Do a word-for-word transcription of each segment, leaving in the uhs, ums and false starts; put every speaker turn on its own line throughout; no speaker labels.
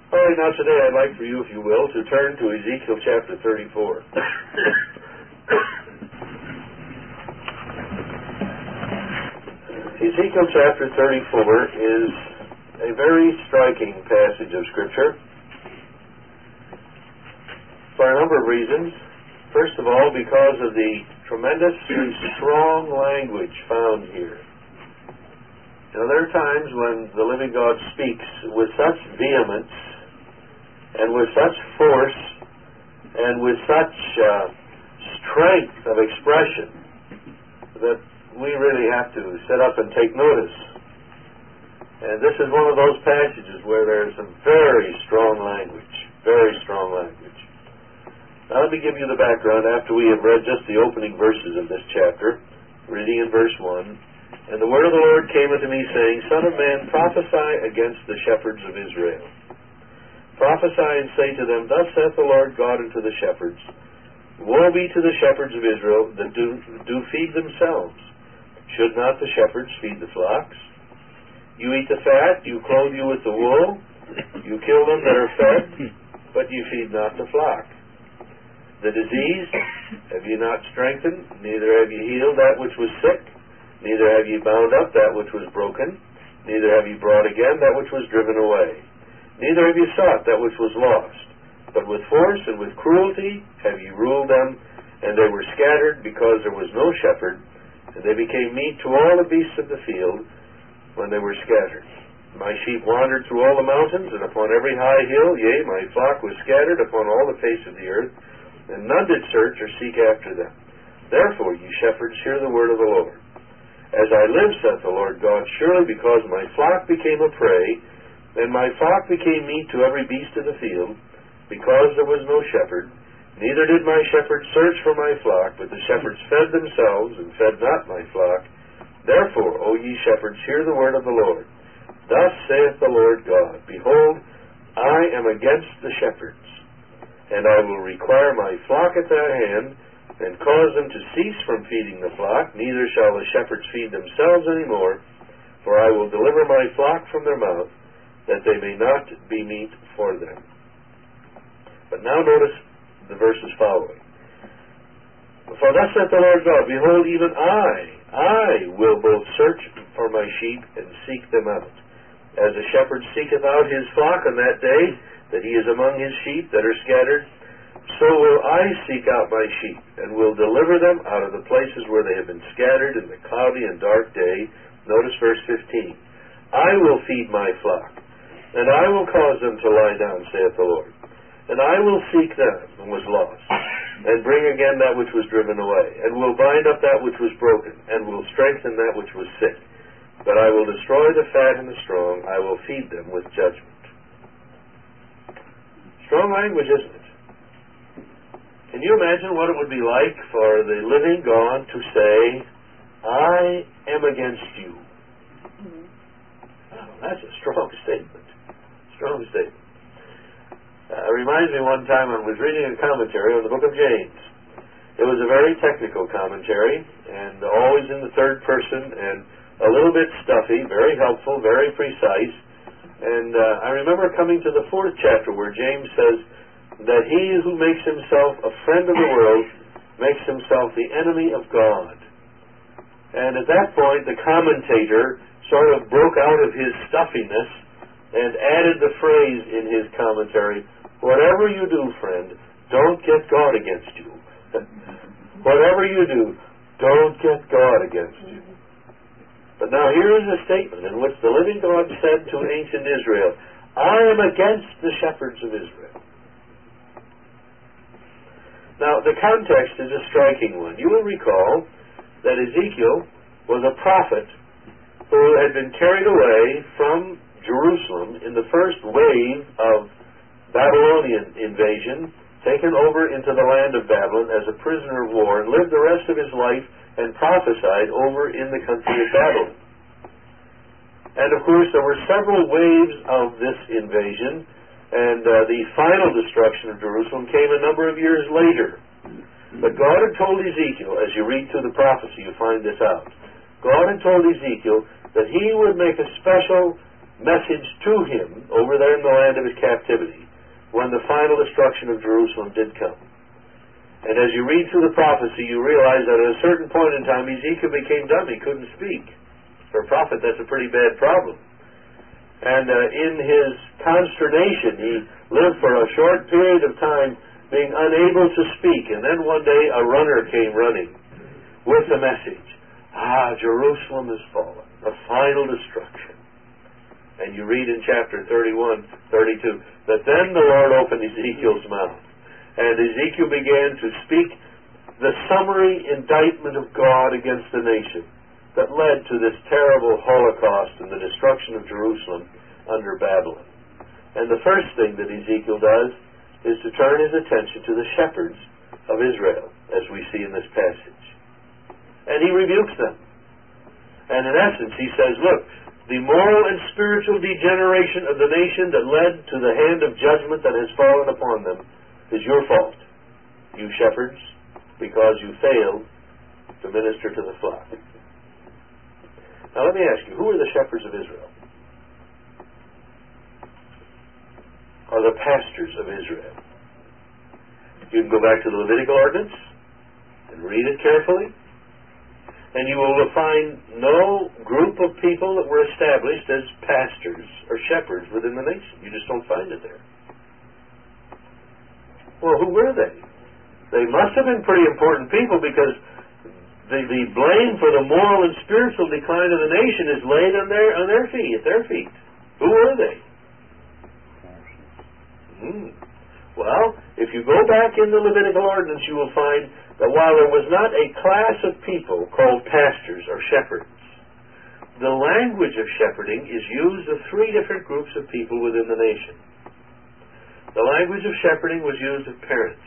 All right, now today I'd like for you, if you will, to turn to Ezekiel chapter thirty-four. Ezekiel chapter thirty-four is a very striking passage of Scripture for a number of reasons. First of all, because of the tremendously strong language found here. Now, there are times when the living God speaks with such vehemence and with such force and with such uh, strength of expression that we really have to sit up and take notice. And this is one of those passages where there is some very strong language, very strong language. Now let me give you the background after we have read just the opening verses of this chapter, reading in verse one. And the word of the Lord came unto me, saying, Son of man, prophesy against the shepherds of Israel. Prophesy and say to them, Thus saith the Lord God unto the shepherds, Woe be to the shepherds of Israel that do, do feed themselves. Should not the shepherds feed the flocks? You eat the fat, you clothe you with the wool, you kill them that are fed, but you feed not the flock. The disease have you not strengthened, neither have you healed that which was sick, neither have you bound up that which was broken, neither have you brought again that which was driven away. Neither have you sought that which was lost, but with force and with cruelty have you ruled them, and they were scattered because there was no shepherd, and they became meat to all the beasts of the field when they were scattered. My sheep wandered through all the mountains, and upon every high hill, yea, my flock was scattered upon all the face of the earth, and none did search or seek after them. Therefore, ye shepherds, hear the word of the Lord. As I live, saith the Lord God, surely because my flock became a prey, and my flock became meat to every beast of the field, because there was no shepherd, neither did my shepherds search for my flock, but the shepherds fed themselves, and fed not my flock. Therefore, O ye shepherds, hear the word of the Lord. Thus saith the Lord God, Behold, I am against the shepherds, and I will require my flock at their hand, and cause them to cease from feeding the flock, neither shall the shepherds feed themselves any more, for I will deliver my flock from their mouth, that they may not be meat for them. But now notice the verses following. For thus saith the Lord God, Behold, even I, I will both search for my sheep and seek them out. As a shepherd seeketh out his flock on that day, that he is among his sheep that are scattered, so will I seek out my sheep, and will deliver them out of the places where they have been scattered in the cloudy and dark day. Notice verse fifteen. I will feed my flock, and I will cause them to lie down, saith the Lord. And I will seek them who was lost, and bring again that which was driven away, and will bind up that which was broken, and will strengthen that which was sick. But I will destroy the fat and the strong, I will feed them with judgment. Strong language, isn't it? Can you imagine what it would be like for the living God to say, I am against you? Mm-hmm. Oh, that's a strong statement. Strong statement. Uh, it reminds me one time I was reading a commentary on the book of James. It was a very technical commentary, and always in the third person, and a little bit stuffy, very helpful, very precise. And uh, I remember coming to the fourth chapter where James says that he who makes himself a friend of the world makes himself the enemy of God. And at that point, the commentator sort of broke out of his stuffiness and added the phrase in his commentary, whatever you do, friend, don't get God against you. Whatever you do, don't get God against you. But now here is a statement in which the living God said to ancient Israel, I am against the shepherds of Israel. Now, the context is a striking one. You will recall that Ezekiel was a prophet who had been carried away from Jerusalem in the first wave of Babylonian invasion, taken over into the land of Babylon as a prisoner of war, and lived the rest of his life and prophesied over in the country of Babylon. And of course, there were several waves of this invasion, and uh, the final destruction of Jerusalem came a number of years later. But God had told Ezekiel, as you read through the prophecy, you find this out. God had told Ezekiel that he would make a special message to him over there in the land of his captivity when the final destruction of Jerusalem did come. And as you read through the prophecy, you realize that at a certain point in time, Ezekiel became dumb. He couldn't speak. For a prophet, that's a pretty bad problem. And uh, in his consternation, he lived for a short period of time being unable to speak. And then one day, a runner came running with the message, "Ah, Jerusalem is fallen, the final destruction." And you read in chapter thirty-one, thirty-two, that then the Lord opened Ezekiel's mouth. And Ezekiel began to speak the summary indictment of God against the nation that led to this terrible Holocaust and the destruction of Jerusalem under Babylon. And the first thing that Ezekiel does is to turn his attention to the shepherds of Israel, as we see in this passage. And he rebukes them. And in essence, he says, look, the moral and spiritual degeneration of the nation that led to the hand of judgment that has fallen upon them is your fault, you shepherds, because you failed to minister to the flock. Now let me ask you, who are the shepherds of Israel? Are the pastors of Israel. You can go back to the Levitical ordinance and read it carefully, and you will find no group of people that were established as pastors or shepherds within the nation. You just don't find it there. Well, who were they? They must have been pretty important people, because the, the blame for the moral and spiritual decline of the nation is laid on their on their feet, at their feet. Who were they? Hmm. Well, if you go back in the Levitical ordinance, you will find that while there was not a class of people called pastors or shepherds, the language of shepherding is used of three different groups of people within the nation. The language of shepherding was used of parents.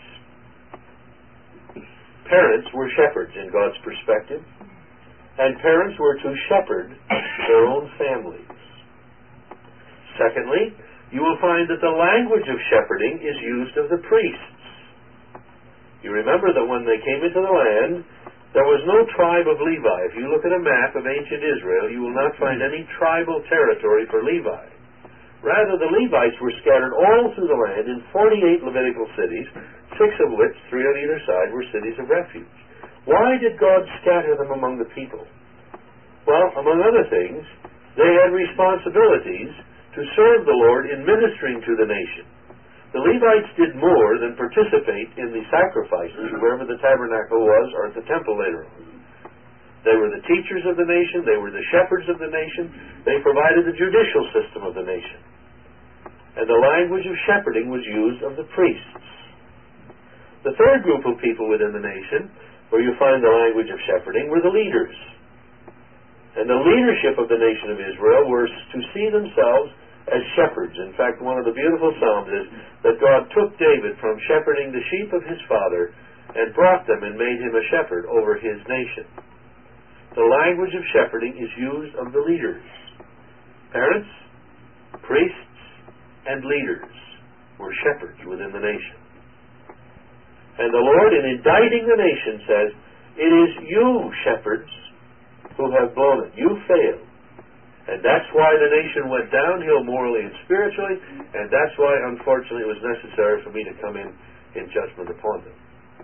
Parents were shepherds in God's perspective, and parents were to shepherd their own families. Secondly, you will find that the language of shepherding is used of the priests. You remember that when they came into the land, there was no tribe of Levi. If you look at a map of ancient Israel, you will not find any tribal territory for Levi. Rather, the Levites were scattered all through the land in forty-eight Levitical cities, six of which, three on either side, were cities of refuge. Why did God scatter them among the people? Well, among other things, they had responsibilities to serve the Lord in ministering to the nation. The Levites did more than participate in the sacrifices wherever the tabernacle was or at the temple later on. They were the teachers of the nation. They were the shepherds of the nation. They provided the judicial system of the nation. And the language of shepherding was used of the priests. The third group of people within the nation, where you find the language of shepherding, were the leaders. And the leadership of the nation of Israel were to see themselves as shepherds. In fact, one of the beautiful Psalms is that God took David from shepherding the sheep of his father and brought them and made him a shepherd over his nation. The language of shepherding is used of the leaders. Parents, priests, and leaders were shepherds within the nation. And the Lord, in indicting the nation, says, "It is you, shepherds, who have blown it. You failed. And that's why the nation went downhill morally and spiritually, and that's why, unfortunately, it was necessary for me to come in in judgment upon them."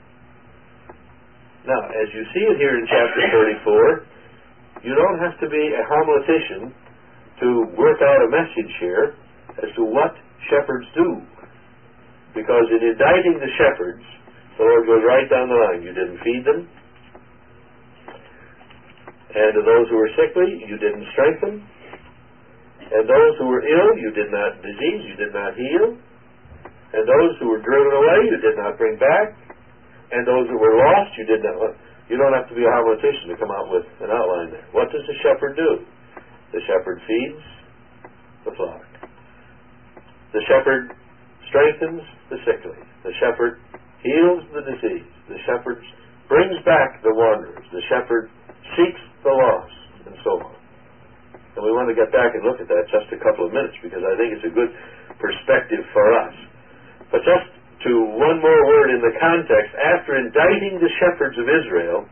Now, as you see it here in chapter thirty-four, you don't have to be a homiletician to work out a message here as to what shepherds do. Because in indicting the shepherds, the Lord goes right down the line. You didn't feed them. And to those who were sickly, you didn't strengthen. And those who were ill, you did not disease, you did not heal. And those who were driven away, you did not bring back. And those who were lost, you did not. You don't have to be a homiletician to come out with an outline there. What does the shepherd do? The shepherd feeds the flock. The shepherd strengthens the sickly. The shepherd heals the diseased. The shepherd brings back the wanderers. The shepherd seeks the lost, and so on. And we want to get back and look at that just a couple of minutes, because I think it's a good perspective for us. But just to one more word in the context, after indicting the shepherds of Israel,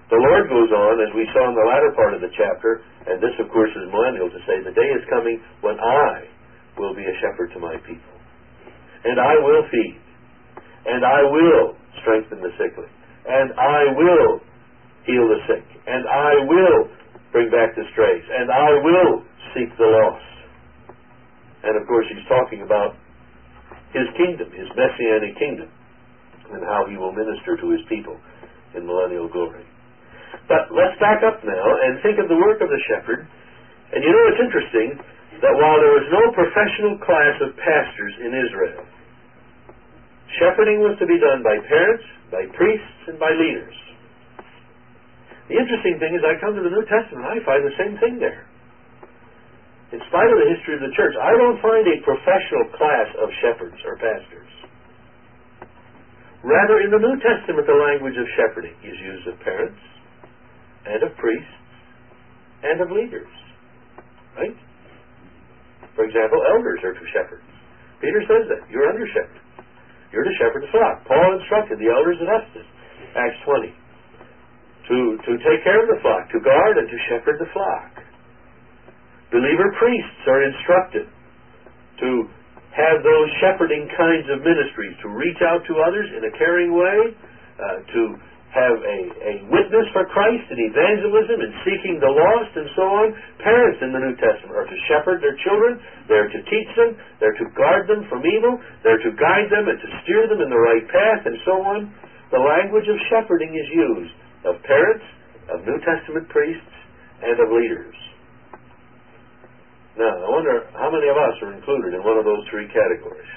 The Lord goes on, as we saw in the latter part of the chapter, and this, of course, is millennial, to say, the day is coming when I will be a shepherd to my people. And I will feed. And I will strengthen the sickly. And I will heal the sick. And I will bring back the strays. And I will seek the lost. And, of course, he's talking about his kingdom, his messianic kingdom, and how he will minister to his people in millennial glory. But let's back up now and think of the work of the shepherd. And you know, it's interesting that while there was no professional class of pastors in Israel, shepherding was to be done by parents, by priests, and by leaders. The interesting thing is, I come to the New Testament, I find the same thing there. In spite of the history of the church, I don't find a professional class of shepherds or pastors. Rather, in the New Testament, the language of shepherding is used of parents, and of priests, and of leaders. Right? For example, elders are to shepherds. Peter says that. You're under shepherds. You're to shepherd the flock. Paul instructed the elders at Ephesus, Acts twenty, to, to take care of the flock, to guard and to shepherd the flock. Believer priests are instructed to have those shepherding kinds of ministries, to reach out to others in a caring way, uh, to have a, a witness for Christ in evangelism and seeking the lost and so on. Parents in the New Testament are to shepherd their children. They're to teach them. They're to guard them from evil. They're to guide them and to steer them in the right path and so on. The language of shepherding is used of parents, of New Testament priests, and of leaders. Now, I wonder how many of us are included in one of those three categories.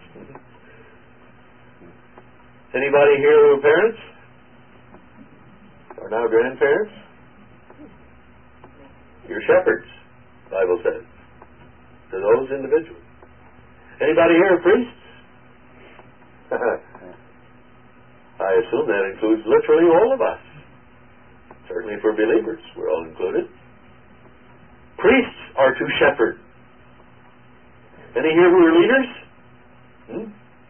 Anybody here who are parents? Or now grandparents? You're shepherds, the Bible says, to those individuals. Anybody here priests? I assume that includes literally all of us. Certainly for believers, we're all included. Priests are to shepherd. Any here who are leaders? Hmm?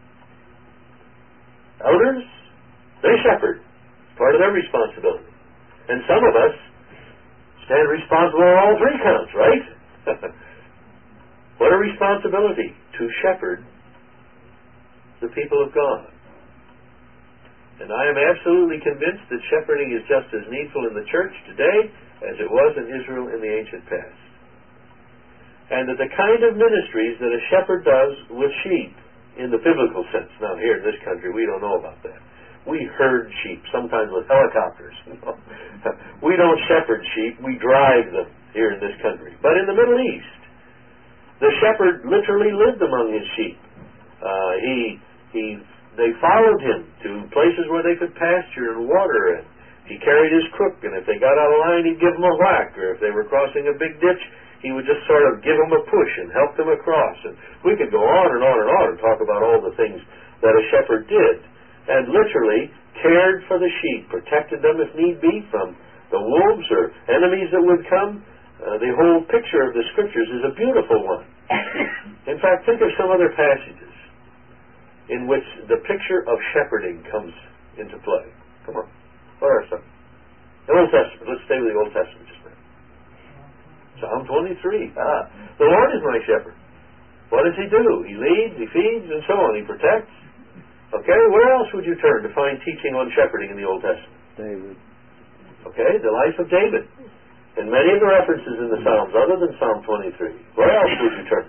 Elders? They shepherd. Part of their responsibility. And some of us stand responsible on all three counts, right? What a responsibility to shepherd the people of God. And I am absolutely convinced that shepherding is just as needful in the church today as it was in Israel in the ancient past. And that the kind of ministries that a shepherd does with sheep in the biblical sense, now here in this country we don't know about that. We herd sheep, sometimes with helicopters. We don't shepherd sheep, we drive them here in this country. But in the Middle East, the shepherd literally lived among his sheep. Uh, he, he, they followed him to places where they could pasture and water, and he carried his crook, and if they got out of line, he'd give them a whack, or if they were crossing a big ditch, he would just sort of give them a push and help them across. And we could go on and on and on and talk about all the things that a shepherd did. And literally cared for the sheep, protected them if need be from the wolves or enemies that would come. Uh, the whole picture of the Scriptures is a beautiful one. In fact, think of some other passages in which the picture of shepherding comes into play. Come on. What are some? The Old Testament. Let's stay with the Old Testament just a minute. Psalm twenty-three. Ah, the Lord is my shepherd. What does he do? He leads, he feeds, and so on. He protects. Okay, where else would you turn to find teaching on shepherding in the Old Testament?
David.
Okay, the life of David. And many of the references in the Psalms, other than Psalm twenty-three. Where else would you turn?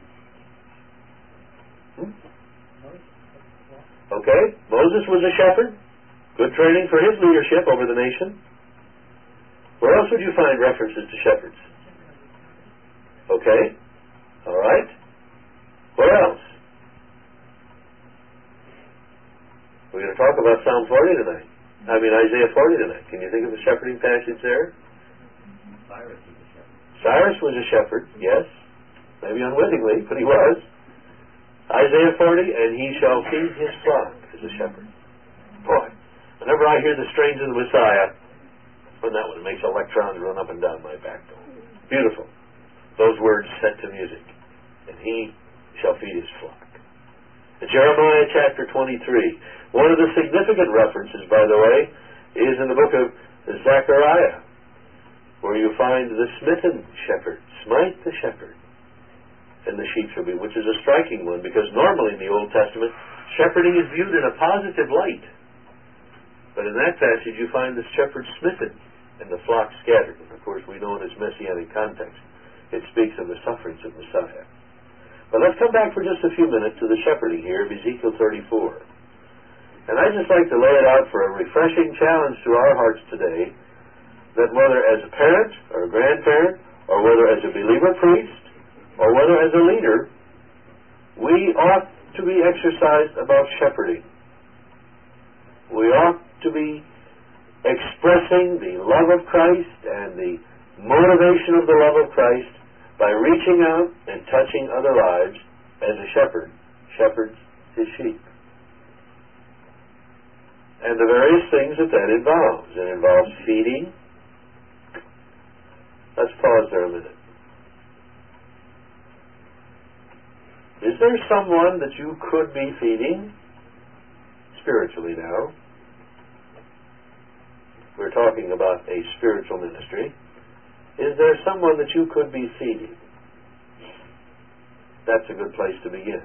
Hmm? Okay, Moses was a shepherd. Good training for his leadership over the nation. Where else would you find references to shepherds? Okay, all right. Where else? We're going to talk about Psalm forty tonight. I mean Isaiah forty tonight. Can you think of a shepherding passage there?
Cyrus was a shepherd.
Cyrus was a shepherd, yes. Maybe unwittingly, but he was. Isaiah forty, and he shall feed his flock as a shepherd. Boy, whenever I hear the strains of the Messiah, when that one makes electrons run up and down my backbone. Beautiful. Those words set to music. And he shall feed his flock. In Jeremiah chapter twenty-three. One of the significant references, by the way, is in the book of Zechariah, where you find the smitten shepherd, smite the shepherd, and the sheep shall be, which is a striking one, because normally in the Old Testament, shepherding is viewed in a positive light. But in that passage you find the shepherd smitten and the flock scattered. And of course we know in its messianic context it speaks of the sufferings of Messiah. But let's come back for just a few minutes to the shepherding here of Ezekiel thirty-four. And I'd just like to lay it out for a refreshing challenge to our hearts today, that whether as a parent or a grandparent, or whether as a believer priest, or whether as a leader, we ought to be exercised about shepherding. We ought to be expressing the love of Christ and the motivation of the love of Christ by reaching out and touching other lives as a shepherd shepherds his sheep. And the various things that that involves. It involves feeding. Let's pause there a minute. Is there someone that you could be feeding spiritually now? We're talking about a spiritual ministry. Is there someone that you could be feeding? That's a good place to begin.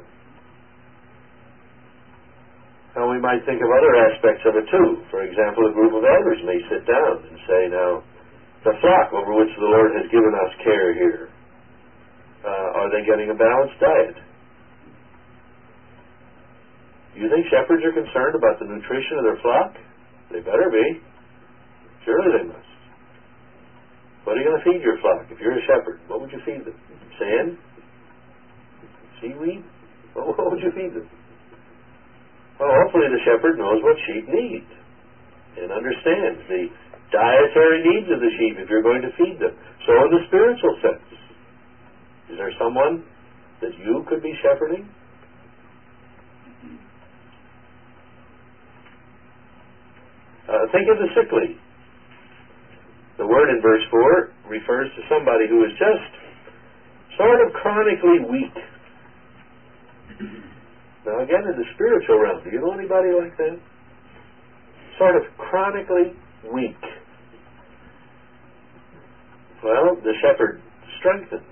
Now we might think of other aspects of it too. For example, a group of elders may sit down and say, now, the flock over which the Lord has given us care here, uh, are they getting a balanced diet? Do you think shepherds are concerned about the nutrition of their flock? They better be. Surely they must. What are you going to feed your flock? If you're a shepherd, what would you feed them? Sand? Seaweed? What would you feed them? Well, hopefully the shepherd knows what sheep need and understands the dietary needs of the sheep if you're going to feed them. So in the spiritual sense, is there someone that you could be shepherding? Uh, think of the sickly. The word in verse four refers to somebody who is just sort of chronically weak. Now again, in the spiritual realm, do you know anybody like that? Sort of chronically weak. Well, the shepherd strengthens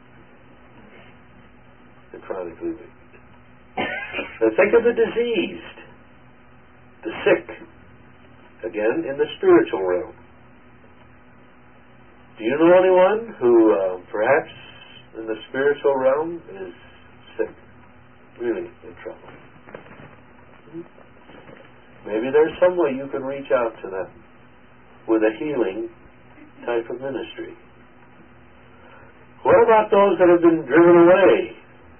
the chronically weak. Now think of the diseased, the sick, again, in the spiritual realm. Do you know anyone who uh, perhaps in the spiritual realm is sick, really in trouble? Maybe there's some way you could reach out to them with a healing type of ministry. What about those that have been driven away?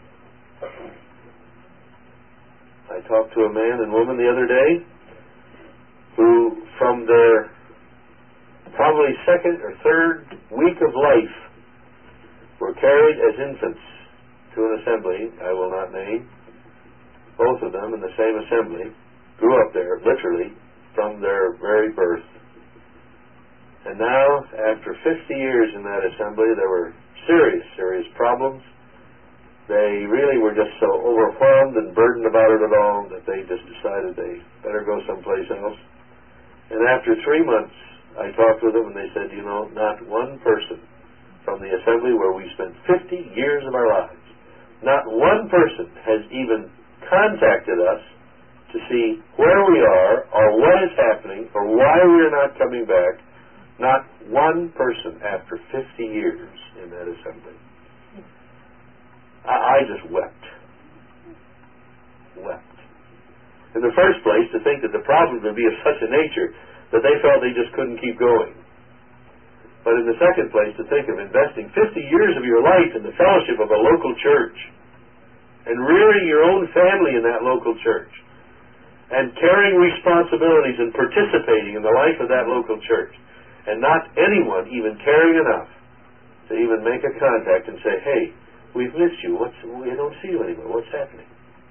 I talked to a man and woman the other day who, from their probably second or third week of life, were carried as infants to an assembly I will not name. Both of them in the same assembly, grew up there literally from their very birth. And now, after fifty years in that assembly, there were serious, serious problems. They really were just so overwhelmed and burdened about it at all that they just decided they better go someplace else. And after three months, I talked with them and they said, you know, not one person from the assembly where we spent fifty years of our lives, not one person has even contacted us to see where we are or what is happening or why we are not coming back. Not one person after fifty years in that assembly. I, I just wept. Wept. In the first place, to think that the problem would be of such a nature that they felt they just couldn't keep going. But in the second place, to think of investing fifty years of your life in the fellowship of a local church and rearing your own family in that local church and carrying responsibilities and participating in the life of that local church, and not anyone even caring enough to even make a contact and say, hey, we've missed you. What's, we don't see you anymore. What's happening?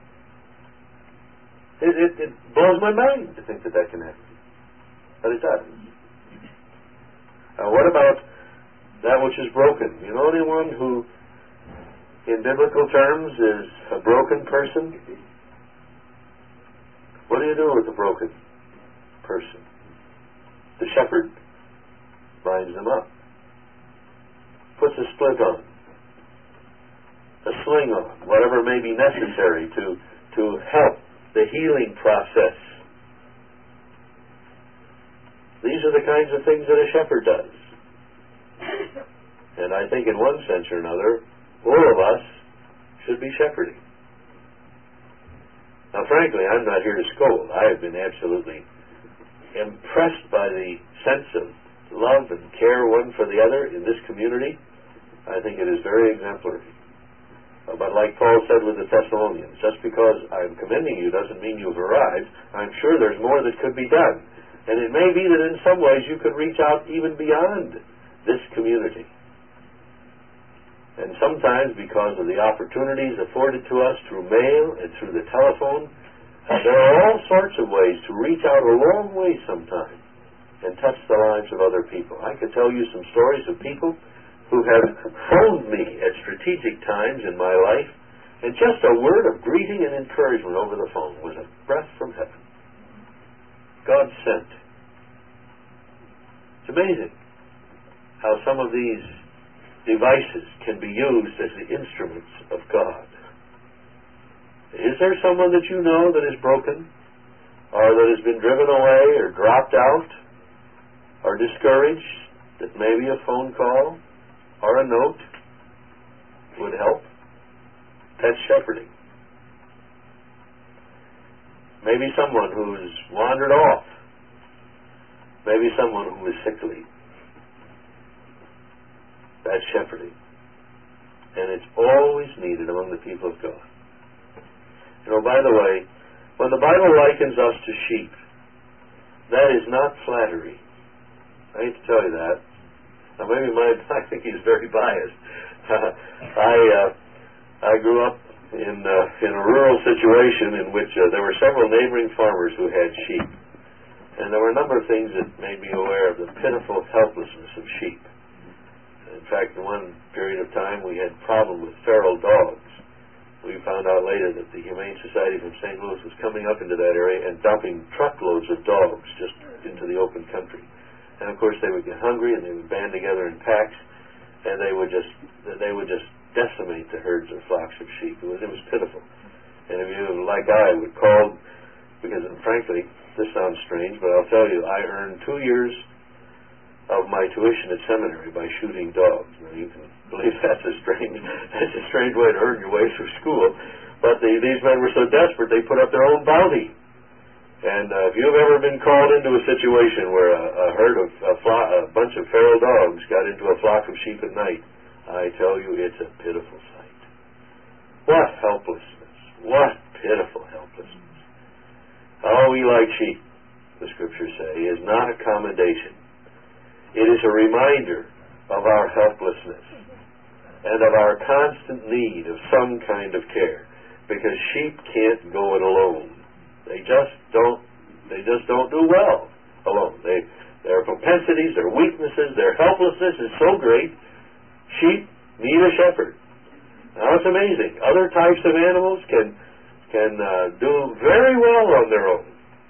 It, it, it blows my mind to think that that can happen. But it does. Uh, what about that which is broken? You know anyone who, in biblical terms, is a broken person? What do you do with a broken person? The shepherd binds them up, puts a splint on, a sling on, whatever may be necessary to, to help the healing process. These are the kinds of things that a shepherd does. And I think in one sense or another, all of us should be shepherding. Now, frankly, I'm not here to scold. I have been absolutely impressed by the sense of love and care one for the other in this community. I think it is very exemplary. Uh, but like Paul said with the Thessalonians, just because I'm commending you doesn't mean you've arrived. I'm sure there's more that could be done. And it may be that in some ways you could reach out even beyond this community. And sometimes, because of the opportunities afforded to us through mail and through the telephone, uh, there are all sorts of ways to reach out a long way sometimes and touch the lives of other people. I could tell you some stories of people who have phoned me at strategic times in my life, and just a word of greeting and encouragement over the phone was a breath from heaven. God sent. It's amazing how some of these devices can be used as the instruments of God. Is there someone that you know that is broken, or that has been driven away, or dropped out, or discouraged, that maybe a phone call or a note would help? That's shepherding. Maybe someone who's wandered off. Maybe someone who is sickly. That's shepherding. And it's always needed among the people of God. You know, by the way, when the Bible likens us to sheep, that is not flattery. I hate to tell you that. Now, maybe my, I think he's very biased. I uh, I grew up in uh, in a rural situation in which uh, there were several neighboring farmers who had sheep. And there were a number of things that made me aware of the pitiful helplessness of sheep. In fact, in one period of time, we had a problem with feral dogs. We found out later that the Humane Society from Saint Louis was coming up into that area and dumping truckloads of dogs just into the open country. And of course, they would get hungry and they would band together in packs, and they would just they would just decimate the herds or flocks of sheep. It was, it was pitiful. And if you, like I, would call, because frankly, this sounds strange, but I'll tell you, I earned two years of my tuition at seminary by shooting dogs. Now, you can believe that's a strange that's a strange way to earn your way through school. But the, these men were so desperate, they put up their own bounty. And uh, if you've ever been called into a situation where a, a herd of a, flo- a bunch of feral dogs got into a flock of sheep at night, I tell you, it's a pitiful sight. What helplessness! What pitiful helplessness! All we like sheep, the Scriptures say, is not a commendation. It is a reminder of our helplessness and of our constant need of some kind of care, because sheep can't go it alone. They just don't. They just don't do well alone. They, their propensities, their weaknesses, their helplessness is so great. Sheep need a shepherd. Now it's amazing. Other types of animals can can uh, do very well on their own,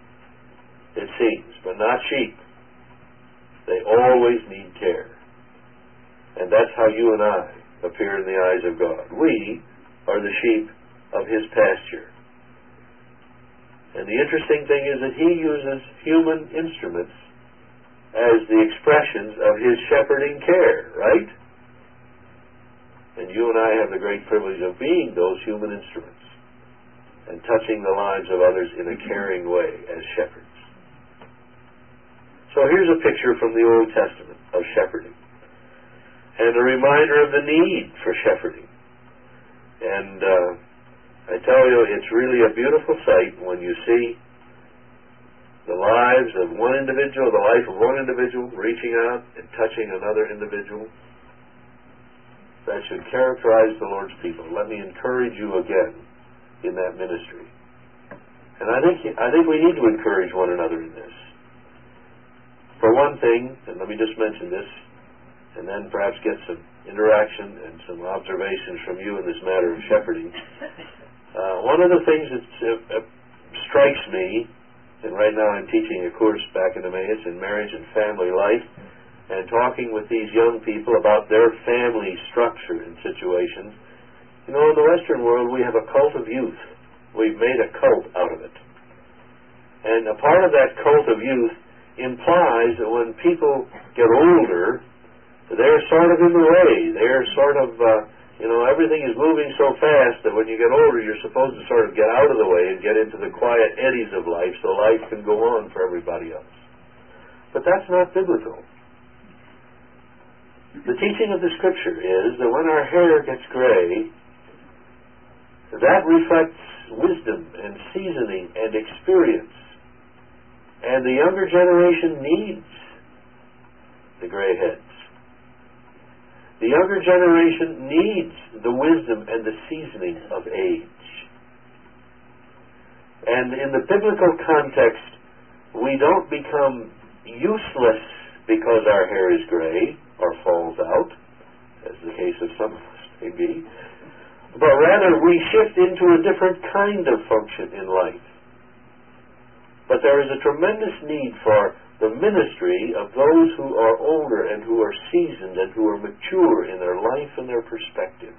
it seems, but not sheep. They always need care. And that's how you and I appear in the eyes of God. We are the sheep of His pasture. And the interesting thing is that He uses human instruments as the expressions of His shepherding care, right? And you and I have the great privilege of being those human instruments and touching the lives of others in a caring way as shepherds. So here's a picture from the Old Testament of shepherding, and a reminder of the need for shepherding. And uh, I tell you, it's really a beautiful sight when you see the lives of one individual, the life of one individual, reaching out and touching another individual. That should characterize the Lord's people. Let me encourage you again in that ministry. And I think I think we need to encourage one another in this. For one thing, and let me just mention this, and then perhaps get some interaction and some observations from you in this matter of shepherding. Uh, one of the things that uh, uh, strikes me, and right now I'm teaching a course back in Emmaus in marriage and family life, and talking with these young people about their family structure and situations. You know, in the Western world, we have a cult of youth. We've made a cult out of it. And a part of that cult of youth implies that when people get older, they're sort of in the way. They're sort of, uh, you know, everything is moving so fast that when you get older, you're supposed to sort of get out of the way and get into the quiet eddies of life so life can go on for everybody else. But that's not biblical. The teaching of the Scripture is that when our hair gets gray, that reflects wisdom and seasoning and experience. And the younger generation needs the gray heads. The younger generation needs the wisdom and the seasoning of age. And in the biblical context, we don't become useless because our hair is gray or falls out, as the case of some of us may be, but rather we shift into a different kind of function in life. But there is a tremendous need for the ministry of those who are older and who are seasoned and who are mature in their life and their perspective.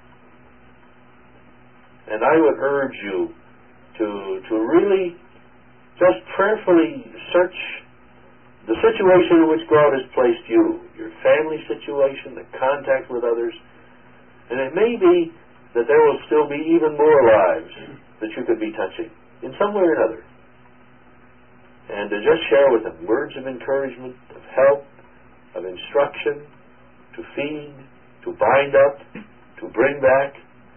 And I would urge you to, to really just prayerfully search the situation in which God has placed you, your family situation, the contact with others, and it may be that there will still be even more lives that you could be touching in some way or another. And to just share with them words of encouragement, of help, of instruction, to feed, to bind up, to bring back.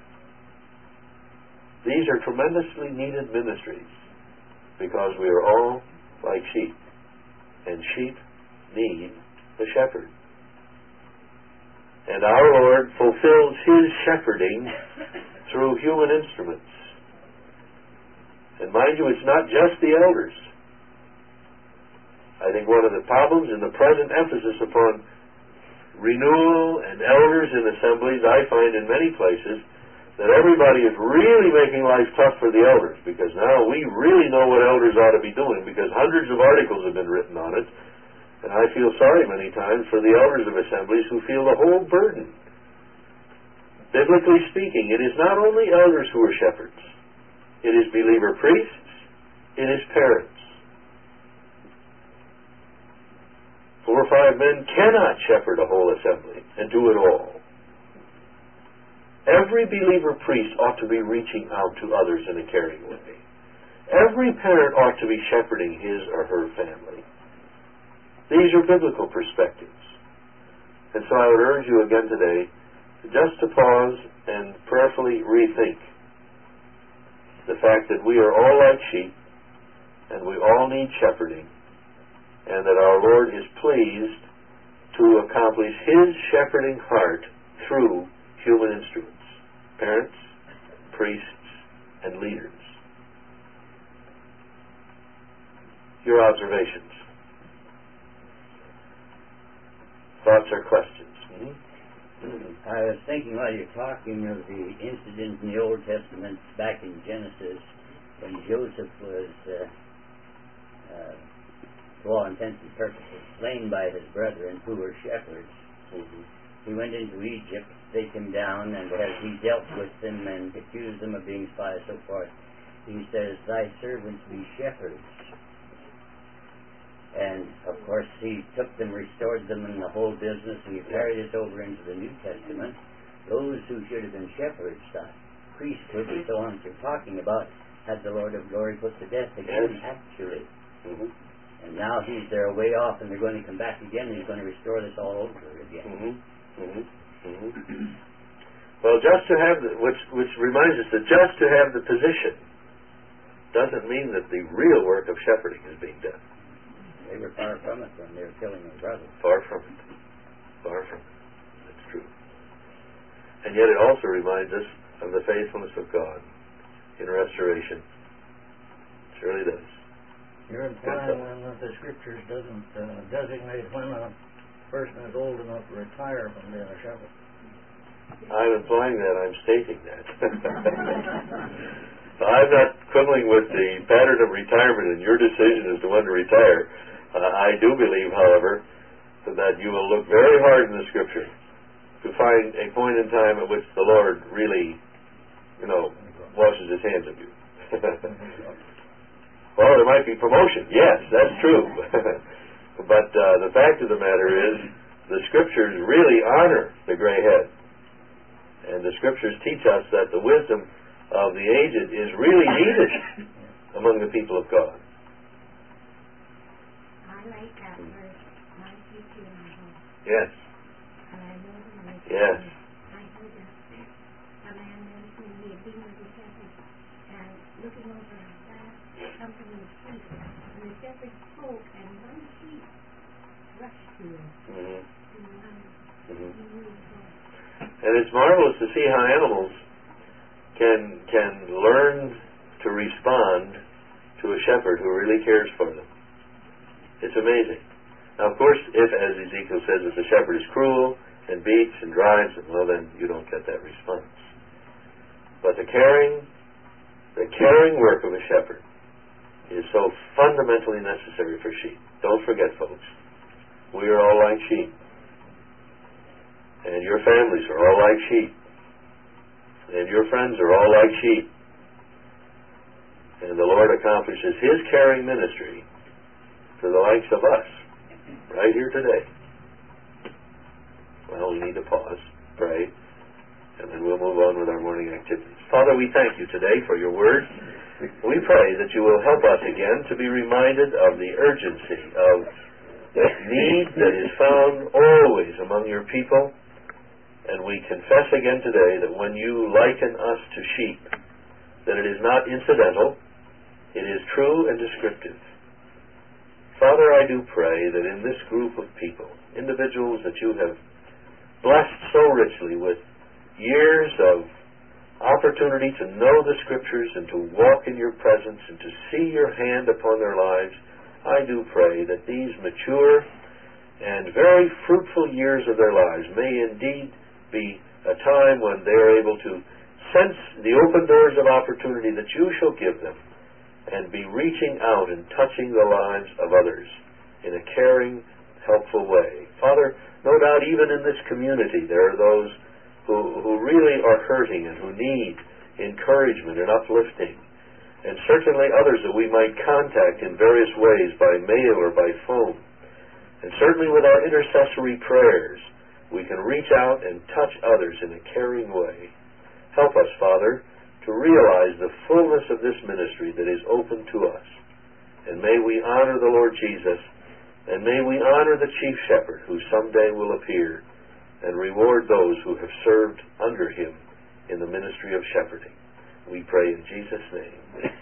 These are tremendously needed ministries because we are all like sheep, and sheep need the shepherd. And our Lord fulfills His shepherding through human instruments. And mind you, it's not just the elders. I think one of the problems in the present emphasis upon renewal and elders in assemblies, I find in many places that everybody is really making life tough for the elders, because now we really know what elders ought to be doing, because hundreds of articles have been written on it, and I feel sorry many times for the elders of assemblies who feel the whole burden. Biblically speaking, it is not only elders who are shepherds. It is believer priests, it is parents. Four or five men cannot shepherd a whole assembly and do it all. Every believer priest ought to be reaching out to others in a caring way. Every parent ought to be shepherding his or her family. These are biblical perspectives. And so I would urge you again today just to pause and prayerfully rethink the fact that we are all like sheep and we all need shepherding, and that our Lord is pleased to accomplish His shepherding heart through human instruments, parents, priests, and leaders. Your observations, thoughts or questions? Mm-hmm.
I was thinking while you're talking of the incident in the Old Testament back in Genesis when Joseph was uh, uh, to all intents and purposes, slain by his brethren who were shepherds. Mm-hmm. He went into Egypt, take him down, and as he dealt with them and accused them of being spies and so forth, he says, "Thy servants be shepherds." And, of course, he took them, restored them in the whole business, and he carried this over into the New Testament. Those who should have been shepherds, the priesthood and so on that you're talking about, had the Lord of glory put to death again, yes. actually.
Mm-hmm.
And now he's there way off, and they're going to come back again, and he's going to restore this all over again.
Mm-hmm. Mm-hmm. Mm-hmm. Well, just to have, the, which, which reminds us that just to have the position doesn't mean that the real work of shepherding is being done.
They were far from it when they were killing their brothers.
Far from it. Far from it. That's true. And yet it also reminds us of the faithfulness of God in restoration. It surely does.
You're implying that the Scriptures doesn't uh, designate when a person is old enough to retire from being a shepherd.
I'm implying that. I'm stating that. I'm not quibbling with the pattern of retirement and your decision as to when to retire. Uh, I do believe, however, that you will look very hard in the Scripture to find a point in time at which the Lord really, you know, washes His hands of you. Well, there might be promotion. Yes, that's true. But uh, the fact of the matter is, the Scriptures really honor the gray head. And the Scriptures teach us that the wisdom of the aged is really needed among the people of God.
I like that verse, ninety-two and a half.
Yes.
And I know the Lord.
Yes.
I heard that a man mentioned he had been with the shepherd and looking over a vast company of sheep. And the shepherd spoke and one sheep rushed to him.
Mm-hmm.
To run.
Mm-hmm.
He knew his voice.
And it's marvelous to see how animals can can learn to respond to a shepherd who really cares for them. It's amazing. Now, of course, if, as Ezekiel says, if the shepherd is cruel and beats and drives them, well, then you don't get that response. But the caring, the caring work of a shepherd is so fundamentally necessary for sheep. Don't forget, folks, we are all like sheep. And your families are all like sheep. And your friends are all like sheep. And the Lord accomplishes His caring ministry to the likes of us, right here today. Well, we need to pause, pray, and then we'll move on with our morning activities. Father, we thank you today for your word. We pray that you will help us again to be reminded of the urgency of the need that is found always among your people. And we confess again today that when you liken us to sheep, that it is not incidental, it is true and descriptive. Father, I do pray that in this group of people, individuals that you have blessed so richly with years of opportunity to know the Scriptures and to walk in your presence and to see your hand upon their lives, I do pray that these mature and very fruitful years of their lives may indeed be a time when they are able to sense the open doors of opportunity that you shall give them and be reaching out and touching the lives of others in a caring, helpful way. Father, no doubt even in this community there are those who, who really are hurting and who need encouragement and uplifting, and certainly others that we might contact in various ways by mail or by phone. And certainly with our intercessory prayers, we can reach out and touch others in a caring way. Help us, Father, to realize the fullness of this ministry that is open to us. And may we honor the Lord Jesus, and may we honor the Chief Shepherd who someday will appear and reward those who have served under him in the ministry of shepherding. We pray in Jesus' name.